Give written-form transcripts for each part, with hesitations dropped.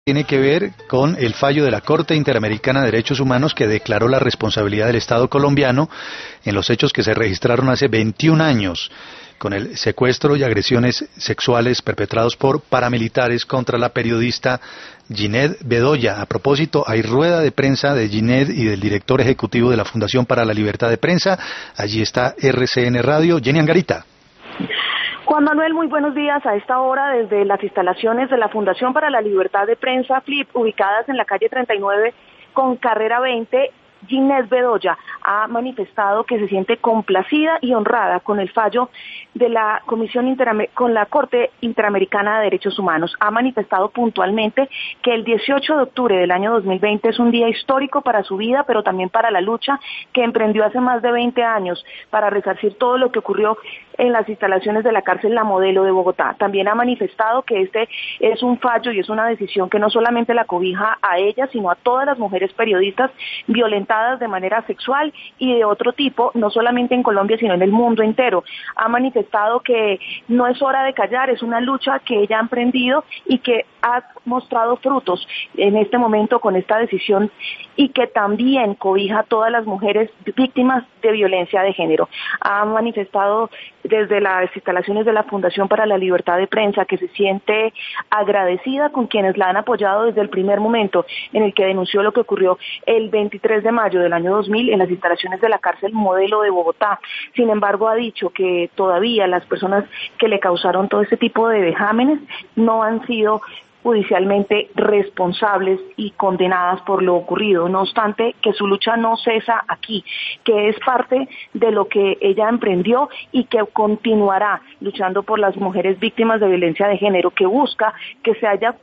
tiene que ver con el fallo de la Corte Interamericana de Derechos Humanos que declaró la responsabilidad del Estado colombiano en los hechos que se registraron hace 21 años con el secuestro y agresiones sexuales perpetrados por paramilitares contra la periodista Ginette Bedoya. A propósito, hay rueda de prensa de Ginette y del director ejecutivo de la Fundación para la Libertad de Prensa. Allí está RCN Radio. Jenny Angarita. Juan Manuel, muy buenos días. A esta hora, desde las instalaciones de la Fundación para la Libertad de Prensa, FLIP, ubicadas en la calle 39 con carrera 20, Ginette Bedoya ha manifestado que se siente complacida y honrada con el fallo de la con la Corte Interamericana de Derechos Humanos. Ha manifestado puntualmente que el 18 de octubre del año 2020 es un día histórico para su vida, pero también para la lucha que emprendió hace más de 20 años para resarcir todo lo que ocurrió en las instalaciones de la cárcel La Modelo de Bogotá. También ha manifestado que este es un fallo y es una decisión que no solamente la cobija a ella, sino a todas las mujeres periodistas violentadas de manera sexual y de otro tipo, no solamente en Colombia, sino en el mundo entero. Ha manifestado que no es hora de callar, es una lucha que ella ha emprendido y que ha mostrado frutos en este momento con esta decisión y que también cobija a todas las mujeres víctimas de violencia de género. Ha manifestado desde las instalaciones de la Fundación para la Libertad de Prensa que se siente agradecida con quienes la han apoyado desde el primer momento en el que denunció lo que ocurrió el 23 de mayo del año 2000 en las instalaciones de la cárcel Modelo de Bogotá. Sin embargo, ha dicho que todavía las personas que le causaron todo ese tipo de vejámenes no han sido judicialmente responsables y condenadas por lo ocurrido. No obstante, que su lucha no cesa aquí, que es parte de lo que ella emprendió y que continuará luchando por las mujeres víctimas de violencia de género, que busca que se haga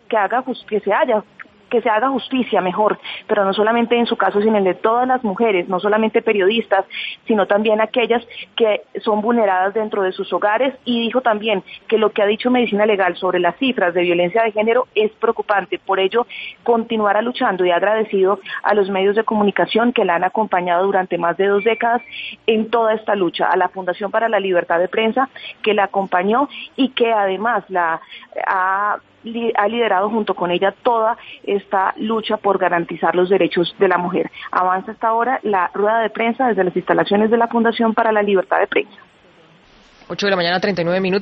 justicia mejor, pero no solamente en su caso, sino en el de todas las mujeres, no solamente periodistas, sino también aquellas que son vulneradas dentro de sus hogares. Y dijo también que lo que ha dicho Medicina Legal sobre las cifras de violencia de género es preocupante, por ello continuará luchando y agradecido a los medios de comunicación que la han acompañado durante más de 2 décadas en toda esta lucha, a la Fundación para la Libertad de Prensa que la acompañó y que además ha liderado junto con ella toda esta lucha por garantizar los derechos de la mujer. Avanza hasta ahora la rueda de prensa desde las instalaciones de la Fundación para la Libertad de Prensa. 8 de la mañana, 39 minutos.